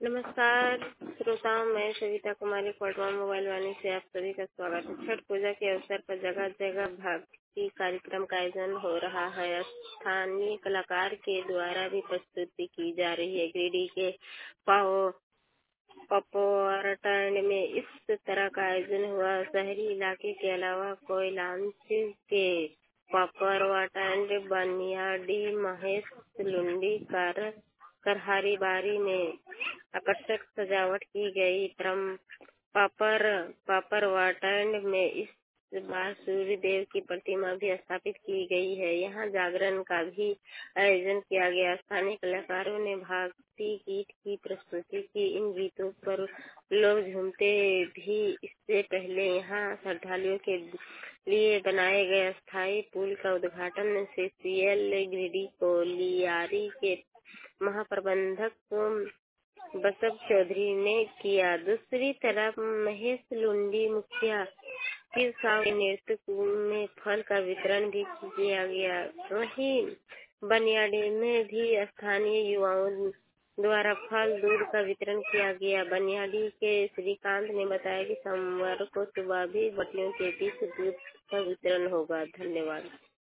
नमस्कार श्रोताओं, मैं सविता कुमारी कोटवा मोबाइल वाणी से आप सभी का स्वागत है। छठ पूजा के अवसर पर जगह जगह भक्ति कार्यक्रम का आयोजन हो रहा है। स्थानीय कलाकार के द्वारा भी प्रस्तुति की जा रही है। गिरिडीह के पपोरटन में इस तरह का आयोजन हुआ। शहरी इलाके के अलावा कोयलांच के पपोरटन, बनियाडीह, महेश लुंडी, करहारी बारी में आकर्षक सजावट की गई। पापरवाटन में इस बार सूर्य देव की प्रतिमा भी स्थापित की गई है। यहाँ जागरण का भी आयोजन किया गया। स्थानीय कलाकारों ने भक्ति गीत की प्रस्तुति की। इन गीतों पर लोग झूमते भी। इससे पहले यहाँ श्रद्धालुओं के लिए बनाए गए अस्थायी पुल का उद्घाटन सीसीएल गिरिडीह कोलियारी के महाप्रबंधक बसव चौधरी ने किया। दूसरी तरफ महेश लुंडी मुखिया के सामने नेतृत्व में फल का वितरण भी किया गया। वहीं बनियाडी में भी स्थानीय युवाओं द्वारा फल दूध का वितरण किया गया। बनियाडी के श्रीकांत ने बताया कि सोमवार को सुबह भी बटियों के बीच दूध का वितरण होगा। धन्यवाद।